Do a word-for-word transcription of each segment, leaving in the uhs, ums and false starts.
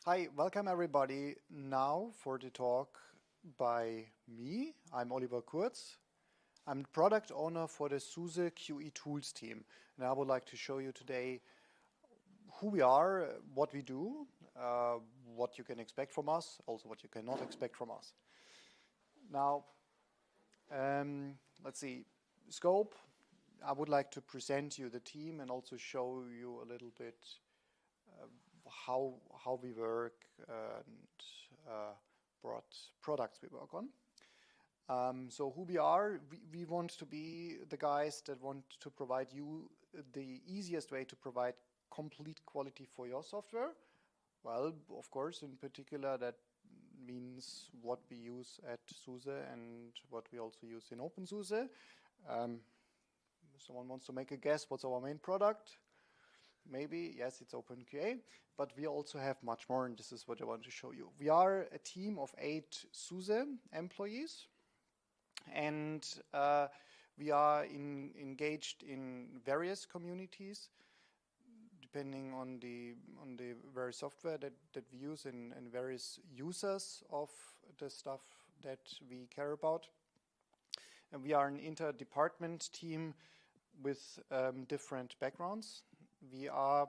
Hi, welcome everybody now for the talk by me. I'm Oliver Kurz. I'm the product owner for the SUSE Q E Tools team. And I would like to show you today who we are, what we do, uh, what you can expect from us, also what you cannot expect from us. Now, um, let's see, scope. I would like to present you the team and also show you a little bit uh, how how we work and uh, what products we work on. Um, so who we are, we, we want to be the guys that want to provide you the easiest way to provide complete quality for your software. Well, of course, in particular, that means what we use at SUSE and what we also use in OpenSUSE. Um, someone wants to make a guess, what's our main product? Maybe, yes, it's OpenQA, but we also have much more, and this is what I want to show you. We are a team of eight SUSE employees, and uh, we are in, engaged in various communities, depending on the on the various software that, that we use and, and various users of the stuff that we care about. And we are an inter-department team with um, different backgrounds. We are,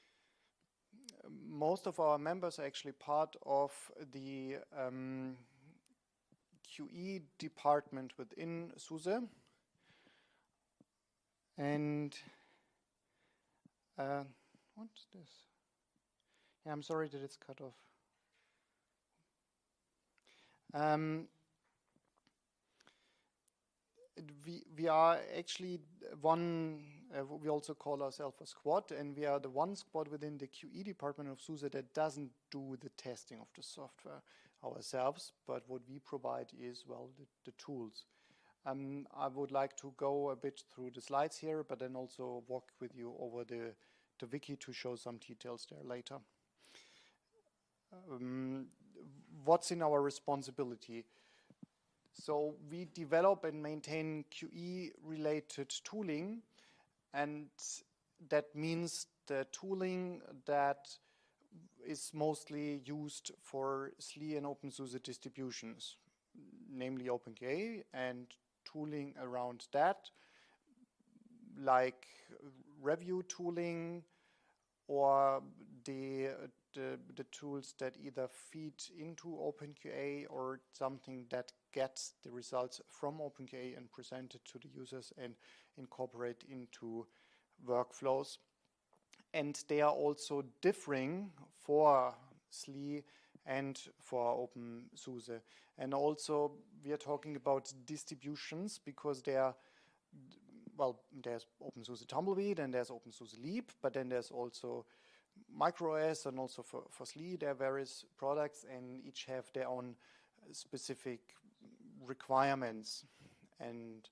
most of our members are actually part of the um, Q E department within SUSE. And uh, what's this? Yeah, I'm sorry that it's cut off. Um, we, we are actually one, uh, we also call ourselves a squad, and we are the one squad within the Q E department of SUSE that doesn't do the testing of the software ourselves, but what we provide is, well, the, the tools. Um, I would like to go a bit through the slides here, but then also walk with you over the, the wiki to show some details there later. Um, what's in our responsibility? So we develop and maintain Q E-related tooling, and that means the tooling that is mostly used for S L E and OpenSUSE distributions, namely OpenQA, and tooling around that, like review tooling or the, the, the tools that either feed into OpenQA or something that gets the results from OpenQA and present it to the users and incorporate into workflows. And they are also differing for S L E and for OpenSUSE. And also we are talking about distributions because they are, well, there's OpenSUSE Tumbleweed and there's OpenSUSE Leap, but then there's also MicroOS and also for, for S L E there are various products and each have their own specific requirements. And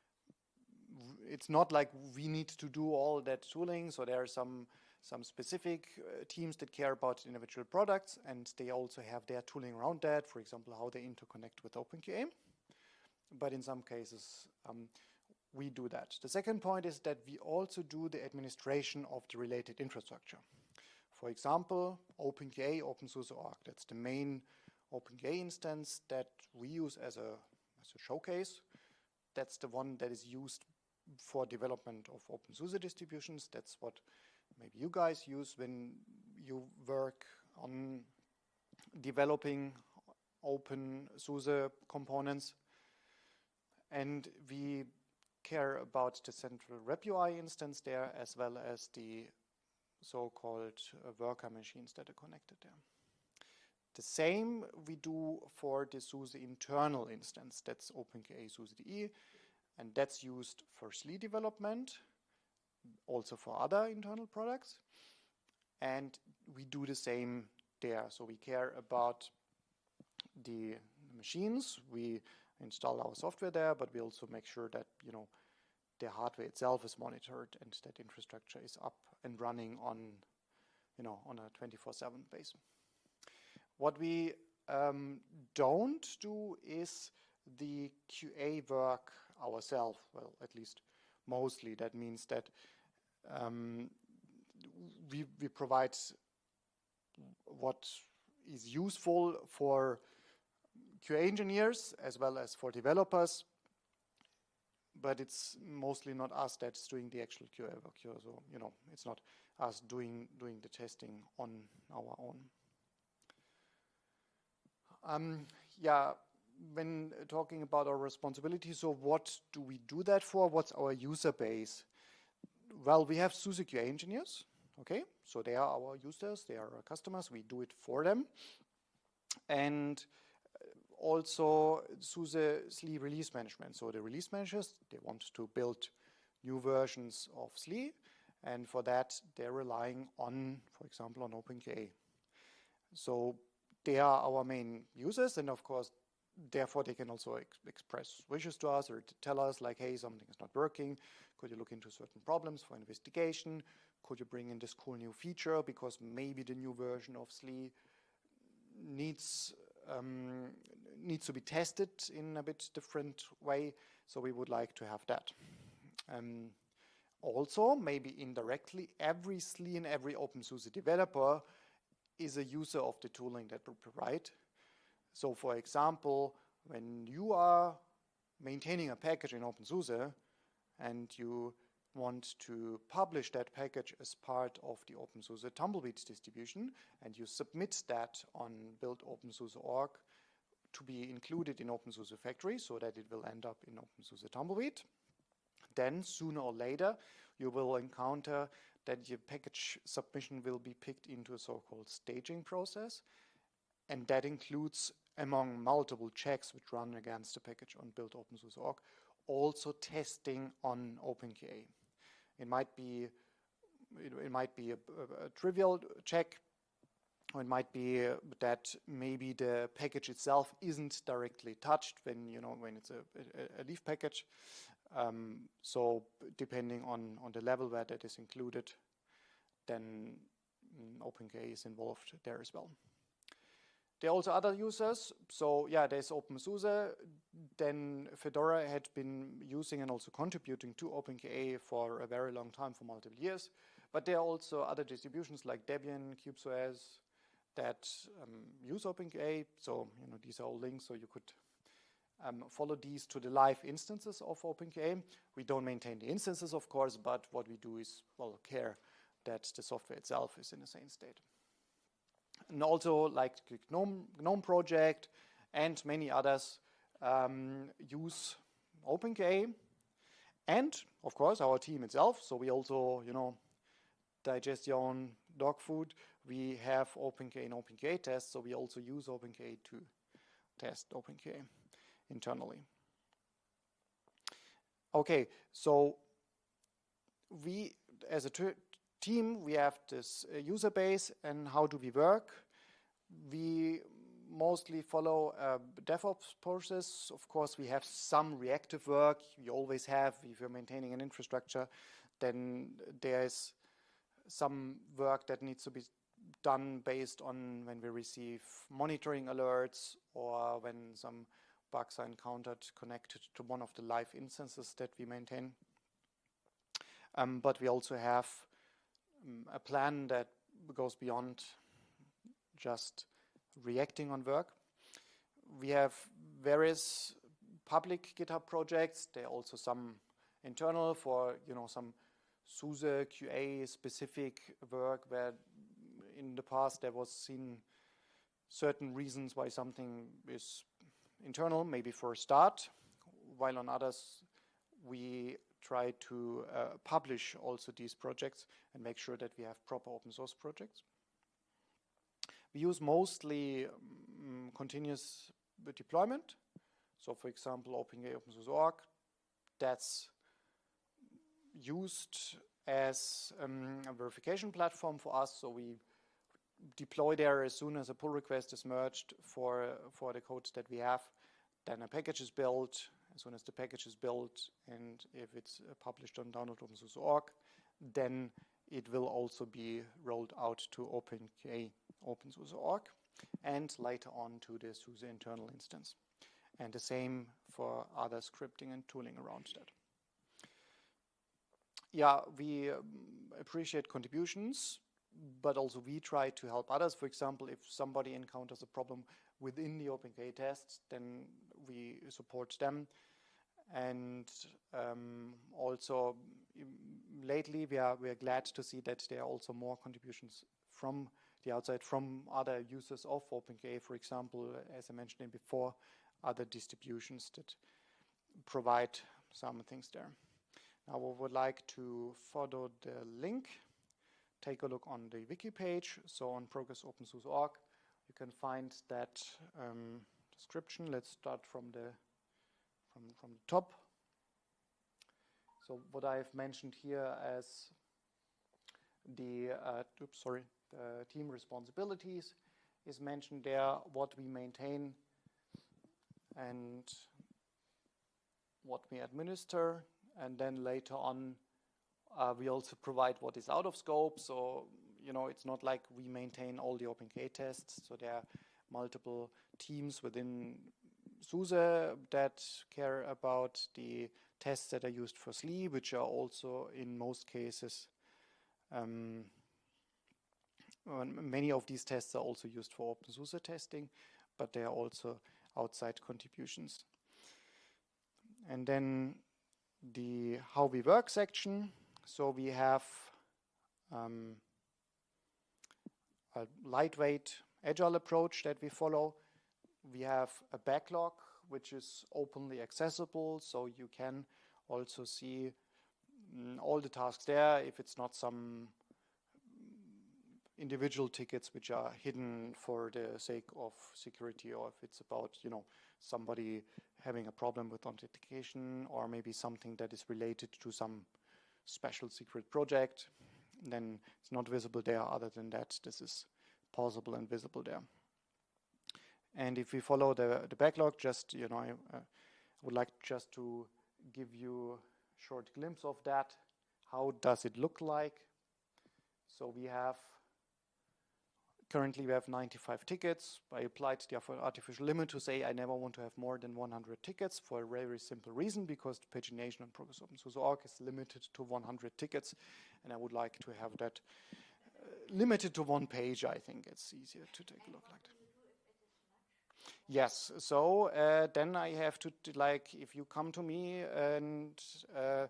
it's not like we need to do all that tooling, so there are some some specific uh, teams that care about individual products, and they also have their tooling around that, for example, how they interconnect with OpenQA. But in some cases, um, we do that. The second point is that we also do the administration of the related infrastructure. For example, OpenQA, OpenSUSE dot org, that's the main OpenQA instance that we use as a, as a showcase. That's the one that is used for development of OpenSUSE distributions. That's what maybe you guys use when you work on developing OpenSUSE components. And we care about the central RepUI instance there, as well as the so-called uh, worker machines that are connected there. The same we do for the SUSE internal instance. That's OpenQA SUSE D E, and that's used for S L E development, also for other internal products. And we do the same there. So we care about the machines. We install our software there, but we also make sure that, you know, the hardware itself is monitored and that infrastructure is up and running on, you know, on a twenty-four seven base. What we um, don't do is the Q A work ourselves. Well, at least mostly. That means that um, we we provide what is useful for Q A engineers as well as for developers, but it's mostly not us that's doing the actual Q A work. So, you know, it's not us doing doing the testing on our own. Um, yeah, when talking about our responsibility, so what do we do that for? What's our user base? Well, we have SUSE Q A engineers, okay? So they are our users, they are our customers, we do it for them. And also SUSE S L E release management. So the release managers, they want to build new versions of S L E, and for that they're relying on, for example, on OpenQA. So they are our main users, and of course, therefore they can also ex express wishes to us or to tell us like, hey, something is not working. Could you look into certain problems for investigation? Could you bring in this cool new feature because maybe the new version of S L E needs um, needs to be tested in a bit different way, so we would like to have that. Um, also, maybe indirectly, every S L E and every OpenSUSE developer is a user of the tooling that we provide. So for example, when you are maintaining a package in OpenSUSE and you want to publish that package as part of the OpenSUSE Tumbleweed distribution, and you submit that on build OpenSUSE dot org to be included in OpenSUSE Factory so that it will end up in OpenSUSE Tumbleweed, then sooner or later you will encounter that your package submission will be picked into a so-called staging process, and that includes, among multiple checks which run against the package on build OpenSUSE dot org, also testing on OpenQA. It might be it, it might be a, a, a trivial check, or it might be uh, that maybe the package itself isn't directly touched when you know when it's a, a, a leaf package. Um, so depending on on the level where that is included, then mm, OpenQA is involved there as well. There are also other users. So yeah, there's OpenSUSE. Then Fedora had been using and also contributing to OpenQA for a very long time, for multiple years. But there are also other distributions like Debian, KubeOS that um, use OpenQA. So you know these are all links, so you could um, follow these to the live instances of OpenQA. We don't maintain the instances, of course, but what we do is well care that the software itself is in a sane state. And also, like the GNOME, GNOME project and many others um, use OpenQA, and of course our team itself. So we also, you know, digest your own dog food. We have OpenQA and OpenQA tests, so we also use OpenQA to test OpenQA internally. Okay, so we as a team, we have this uh, user base, and how do we work? We mostly follow a DevOps process. Of course, we have some reactive work. You always have. If you're maintaining an infrastructure, then there's some work that needs to be done based on when we receive monitoring alerts or when some bugs are encountered connected to one of the live instances that we maintain. Um, but we also have a plan that goes beyond just reacting on work. We have various public GitHub projects. There are also some internal for you know some SUSE Q A specific work where in the past there was seen certain reasons why something is internal, maybe for a start, while on others we try to uh, publish also these projects and make sure that we have proper open source projects. We use mostly um, continuous deployment. So for example, OpenQA OpenSUSE dot org, that's used as um, a verification platform for us. So we deploy there as soon as a pull request is merged for, for the code that we have. Then a package is built. As soon as the package is built, and if it's uh, published on download OpenSUSE dot org, then it will also be rolled out to OpenQA OpenSUSE dot org, and later on to the SUSE internal instance. And the same for other scripting and tooling around that. Yeah, we um, appreciate contributions. but also we try to help others. For example, if somebody encounters a problem within the OpenK tests, then we support them. And um, also lately we are we are glad to see that there are also more contributions from the outside, from other users of OpenK, for example, as I mentioned before, other distributions that provide some things there. Now we would like to follow the link. Take a look on the wiki page. So on progress open source dot org you can find that um, description. Let's start from the from, from the top. So what I've mentioned here as the uh, oops, sorry, the team responsibilities is mentioned there, what we maintain and what we administer, and then later on uh, we also provide what is out of scope. So you know, it's not like we maintain all the OpenK tests, so there are multiple teams within SUSE that care about the tests that are used for S L E, which are also in most cases um, many of these tests are also used for OpenSUSE testing, but they are also outside contributions. And then the how we work section. So we have um, a lightweight agile approach that we follow. We have a backlog which is openly accessible, so you can also see mm, all the tasks there if it's not some individual tickets which are hidden for the sake of security, or if it's about, you know, somebody having a problem with authentication, or maybe something that is related to some special secret project, then it's not visible there. Other than that, this is possible and visible there. And if we follow the, the backlog, just, you know, I uh, would like just to give you a short glimpse of that. How does it look like? So we have Currently, we have ninety-five tickets. I applied the artificial limit to say I never want to have more than one hundred tickets for a very simple reason, because the pagination on progress open source dot org is limited to one hundred tickets, and I would like to have that uh, limited to one page. I think it's easier to take a look like that. Yes, so uh, then I have to, like, if you come to me and uh,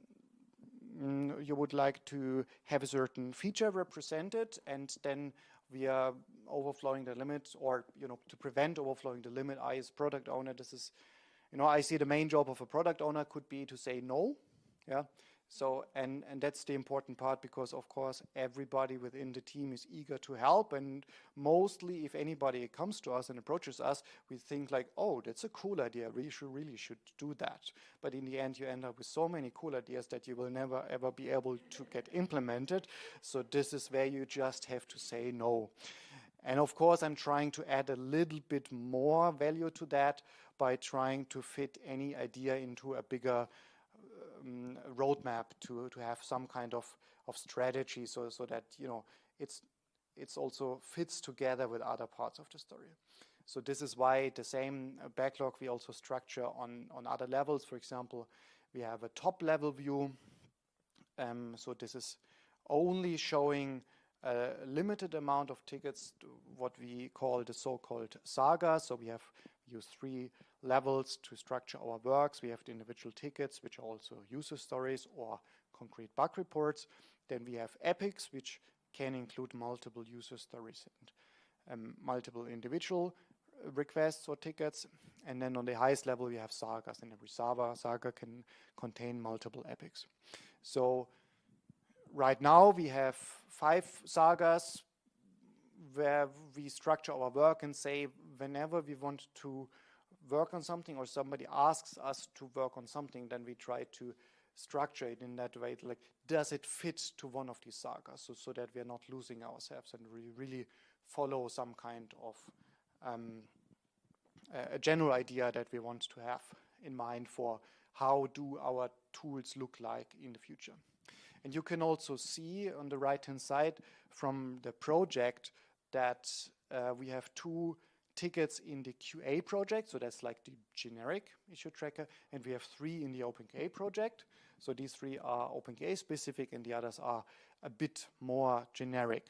you would like to have a certain feature represented, and then we are overflowing the limit, or, you know, to prevent overflowing the limit, I as product owner, this is, you know, I see the main job of a product owner could be to say no, yeah. So, and, and that's the important part, because of course everybody within the team is eager to help, and mostly if anybody comes to us and approaches us, we think like, oh, that's a cool idea, we should really should do that. But in the end you end up with so many cool ideas that you will never ever be able to get implemented. So this is where you just have to say no. And of course I'm trying to add a little bit more value to that by trying to fit any idea into a bigger Um, roadmap, to to have some kind of of strategy, so so that, you know, it's it's also fits together with other parts of the story. So this is why the same backlog we also structure on on other levels. For example, we have a top level view. Um, so this is only showing a limited amount of tickets, to what we call the so-called saga. So we have used three levels to structure our works. We have the individual tickets, which are also user stories or concrete bug reports. Then we have epics, which can include multiple user stories and um, multiple individual requests or tickets. And then on the highest level, we have sagas, and every saga, saga can contain multiple epics. So right now we have five sagas where we structure our work and say whenever we want to work on something, or somebody asks us to work on something, then we try to structure it in that way, like, does it fit to one of these sagas, so, so that we are not losing ourselves, and we really follow some kind of um, a general idea that we want to have in mind for how do our tools look like in the future. And you can also see on the right hand side from the project that uh, we have two tickets in the Q A project, so that's like the generic issue tracker, and we have three in the OpenK project. So these three are OpenGA specific and the others are a bit more generic.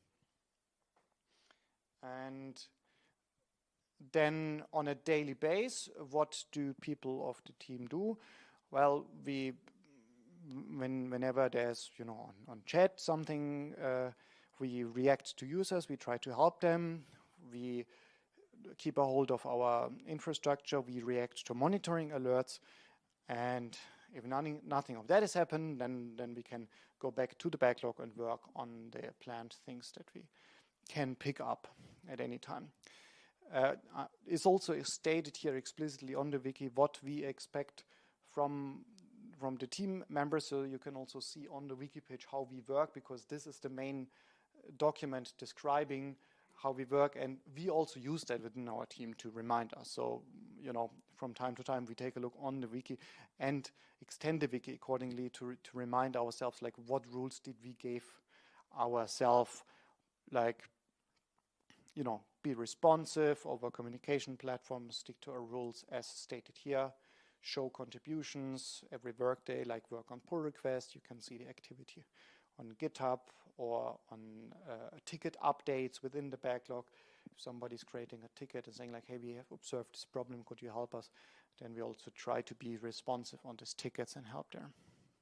And then on a daily basis, what do people of the team do? Well, we, when, whenever there's, you know, on, on chat something, uh, we react to users, we try to help them, we keep a hold of our infrastructure, we react to monitoring alerts, and if nothing, nothing of that has happened, then, then we can go back to the backlog and work on the planned things that we can pick up at any time. Uh, uh, it's also stated here explicitly on the wiki what we expect from, from the team members, so you can also see on the wiki page how we work, because this is the main document describing how we work, and we also use that within our team to remind us. So, you know, from time to time we take a look on the wiki and extend the wiki accordingly to, to remind ourselves, like, what rules did we give ourselves, like, you know, be responsive over communication platforms, stick to our rules as stated here, show contributions every workday, like work on pull requests. You can see the activity on GitHub or on uh, ticket updates within the backlog. If somebody's creating a ticket and saying like, hey, we have observed this problem, could you help us? Then we also try to be responsive on these tickets and help there.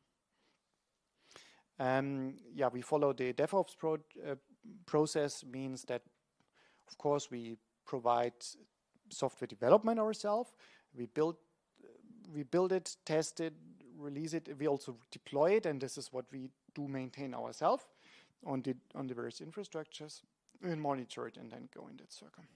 Um, yeah, we follow the DevOps pro uh, process, means that, of course, we provide software development ourselves. We build, we build it, test it, release it. We also deploy it, and this is what we do maintain ourselves on the on the various infrastructures, and monitor it, and then go in that circle.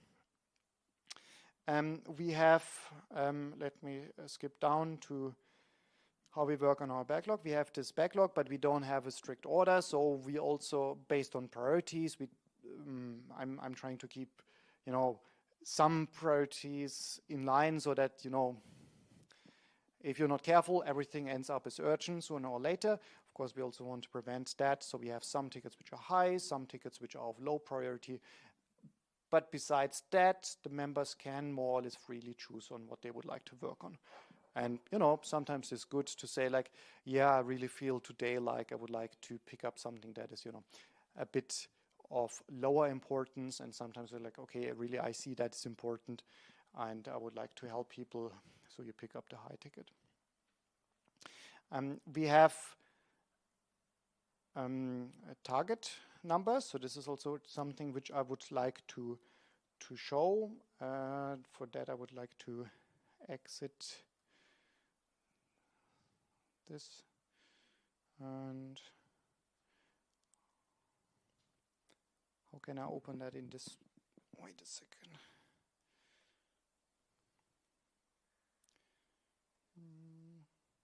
Um, we have, um, let me uh, skip down to how we work on our backlog. We have this backlog, but we don't have a strict order. So we also, based on priorities, we um, I'm I'm trying to keep, you know, some priorities in line so that, you know, if you're not careful, everything ends up as urgent sooner or later. Of course, we also want to prevent that. So we have some tickets which are high, some tickets which are of low priority. But besides that, the members can more or less freely choose on what they would like to work on. And, you know, sometimes it's good to say like, yeah, I really feel today like I would like to pick up something that is, you know, a bit of lower importance. And sometimes they're like, okay, really, I see that it's important and I would like to help people. So you pick up the high ticket. Um, we have um, a target numbers. So this is also something which I would like to to show. Uh, for that, I would like to exit this and how can I open that in this? Wait a second. Mm.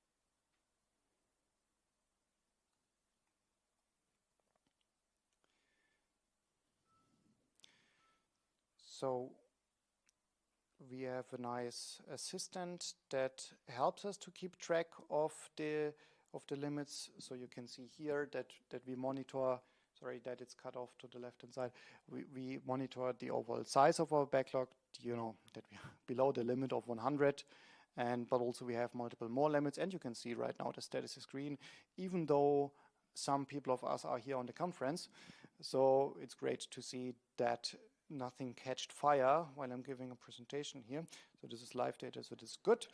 So we have a nice assistant that helps us to keep track of the of the limits. So you can see here that that we monitor. Sorry, that it's cut off to the left hand side. We we monitor the overall size of our backlog. You know that we are below the limit of one hundred, and but also we have multiple more limits. And you can see right now the status is green, even though some people of us are here on the conference. So it's great to see that nothing catched fire while I'm giving a presentation here. So this is live data, so this is good.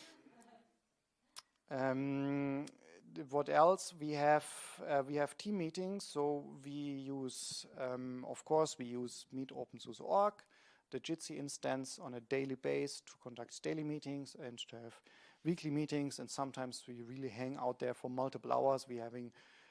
Um, what else? We have uh, we have team meetings. So we use, um, of course, we use Meet OpenSUSE dot org, the Jitsi instance on a daily basis to conduct daily meetings and to have weekly meetings. And sometimes we really hang out there for multiple hours. We having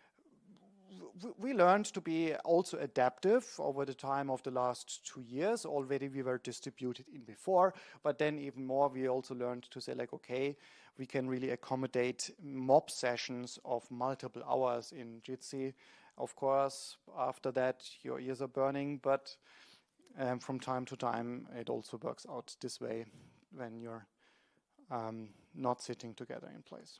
We learned to be also adaptive over the time of the last two years. Already we were distributed in before, but then even more we also learned to say like, okay, we can really accommodate mob sessions of multiple hours in Jitsi. Of course, after that your ears are burning, but um, from time to time it also works out this way when you're um, not sitting together in place.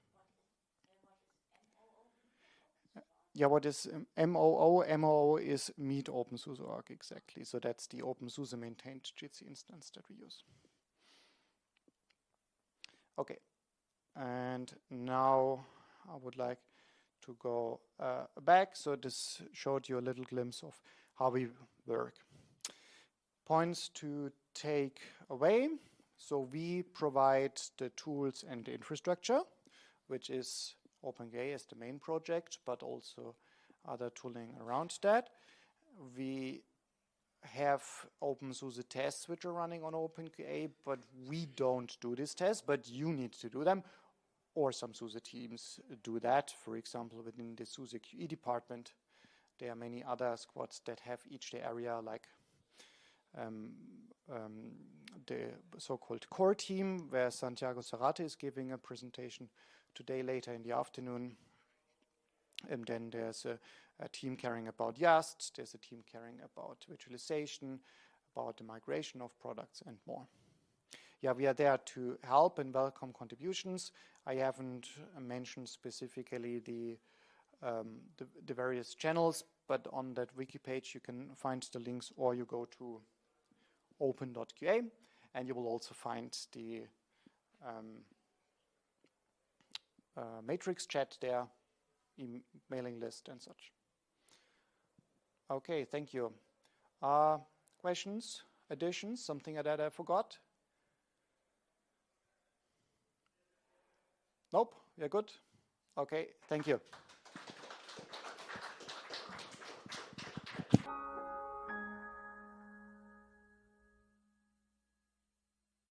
Yeah, what is um, M O O? M O O is Meet OpenSUSE dot org, exactly. So that's the OpenSUSE maintained Jitsi instance that we use. Okay, and now I would like to go uh, back. So this showed you a little glimpse of how we work. Points to take away. So we provide the tools and the infrastructure, which is OpenQA as the main project, but also other tooling around that. We have OpenSUSE tests which are running on OpenQA, but we don't do these tests, but you need to do them, or some SUSE teams do that. For example, within the SUSE Q E department, there are many other squads that have each their area, like um, um, the so-called core team, where Santiago Zarate is giving a presentation today later in the afternoon. And then there's a, a team caring about YaST, there's a team caring about virtualization, about the migration of products and more. Yeah, we are there to help and welcome contributions. I haven't mentioned specifically the, um, the, the various channels, but on that wiki page you can find the links, or you go to open dot Q A and you will also find the um, uh, matrix chat there, mailing list and such. Okay, thank you. Uh, questions, additions, something that I forgot? Nope, you're good? Okay, thank you.